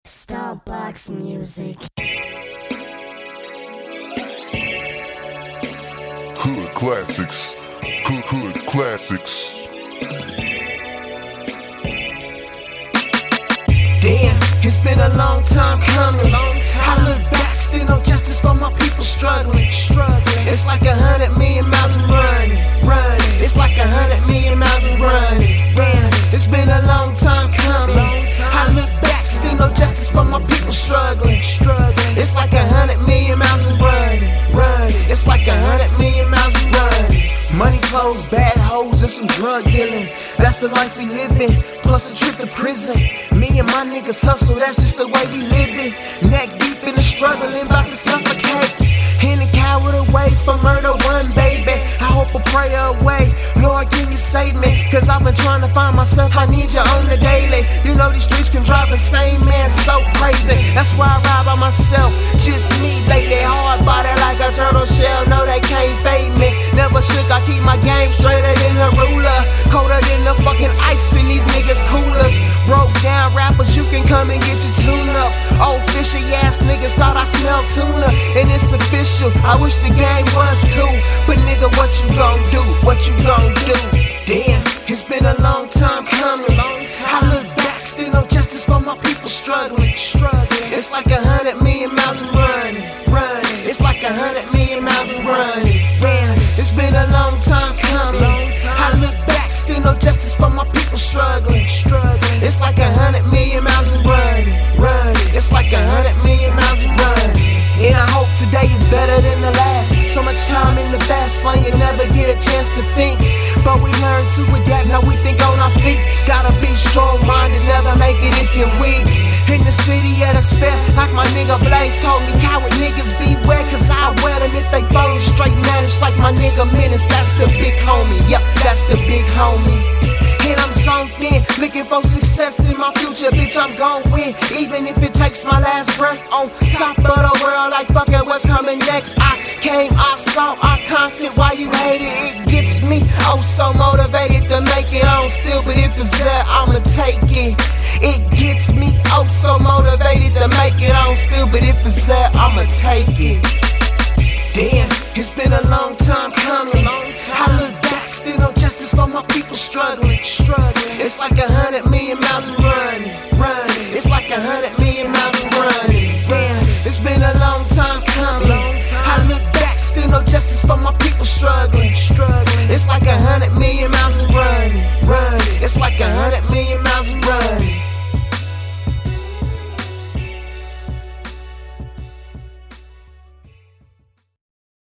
Starbucks music. Hood classics. Hood classics. Damn, it's been a long time coming. I look back, still no justice for my people struggling. It's like 100 million miles and running. It's like 100 million miles and running. Damn, it's been a long time coming. I look back, still no justice for my people struggling. It's like 100 million miles and running. It's like 100 million miles and running. Money, clothes, bad hoes, and some drug dealing. That's the life we living, plus a trip to prison. Me and my niggas hustle, that's just the way we living. Neck deep in the struggling, about to suffocate. In the coward away from murder one, baby. I hope a prayer away. Lord, can you save me? Cause I've been trying to find myself, I need you on the daily. You know these streets can drive the same man so crazy. That's why I ride by myself, just me lately. Hard body like a turtle shell, no they can't fade me. Never shook, I keep my game straighter than a ruler. Colder than the fucking ice in these niggas' coolers. Broke down rappers, you can come and get your tune up. Old fishy ass niggas thought I smelled tuna, and it's official. I wish the game was too, but nigga, what you gon' do? What you gon' do? Damn, it's been a long time coming. I look back, still no justice for my people struggling. It's like 100 million miles and running. It's like 100 million miles and running. Damn, it's been a long time coming. I look back, still no justice for my people struggling. It's like 100 million miles and running. It's like 100 million miles and running. And I hope today is better than the last. So much time in the fast lane, you never get a chance to think. But we learn to adapt, now we think on our feet. Gotta be strong-minded, never make it if you're weak. In the city of despair, like my nigga Blaze told me, coward niggas beware, cause I wear them if they phone straight managed like my nigga Menace. That's the big homie, yep, that's the big homie. And I'm zoned in, looking for success in my future, bitch, I'm gon' win. Even if it takes my last breath on top of the world, like fuck it, what's coming next? I came, I saw, I conquered, why you hate it? It gets me, oh so motivated to make it on still, but if it's there, I'ma take it. It gets me, oh so motivated to make it on still, but if it's there, I'ma take it. Damn, it's been a long time coming. I look back, still no justice for my people struggling. It's like 100 million miles and running. It's like 100 million miles and running. Damn, it's been a long time coming. I look back, still no justice for my people struggling. It's like 100 million miles and running. It's like 100 million miles and running.